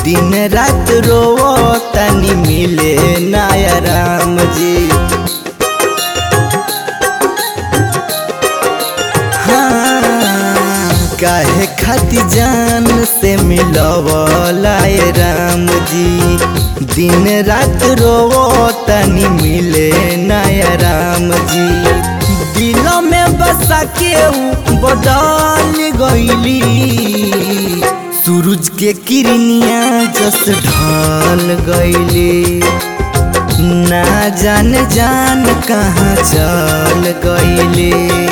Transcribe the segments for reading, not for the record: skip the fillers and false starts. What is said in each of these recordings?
दिन रात रोवो तनी मिले नया राम जी। काहे खाती जान से मिलवला राम जी। दिन रात रोवो तनी मिले नया राम जी। दिलों में बसा के बदल गईली सूरज के किरनिया जस ढल गईली। ना जान जान कहाँ चल गईली।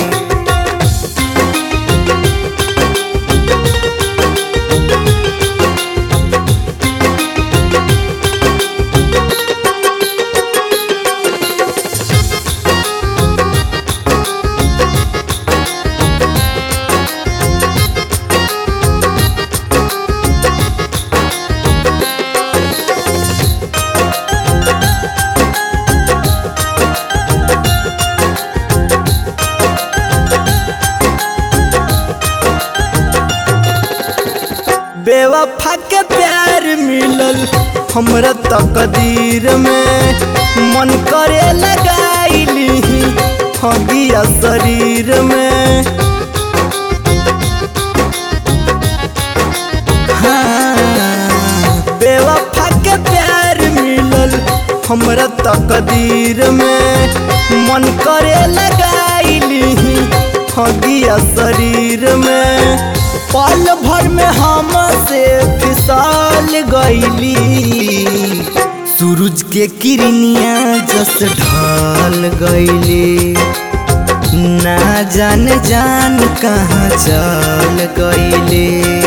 बेवफा के प्यार मिलल हमरा तकदीर में। मन करे लगाईली हगिया शरीर में। बेवफा के प्यार मिलल हमरा तकदीर में। मन करे लगाईली हगिया शरीर में। पल भर में हमसे फिसल गईली सूरज के किरनिया जस ढल गईली। ना जान जान कहाँ चल गईली।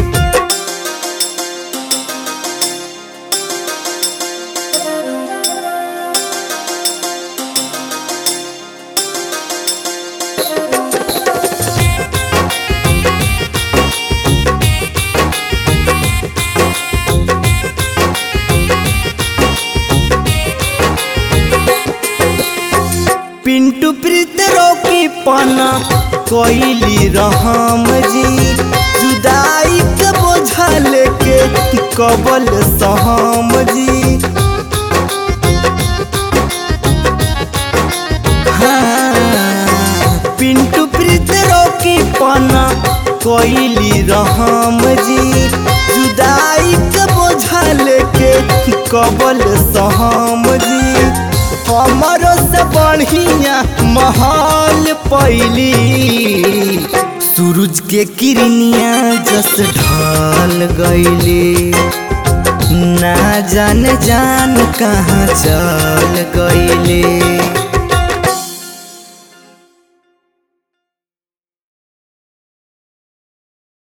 पिंटू प्रीत रोकी पना कोइली रहम जी। जुदाई के बोझा लेके कबल सहम जी। पिंटू प्रीत रोकी पना कोइली रहम जी। जुदाई के बोझा लेके कबल सहम जी। हमरो से बढ़िया महल पैली सूरज के किरनिया जस ढल गईली। ना जान जान कहाँ चल गईली।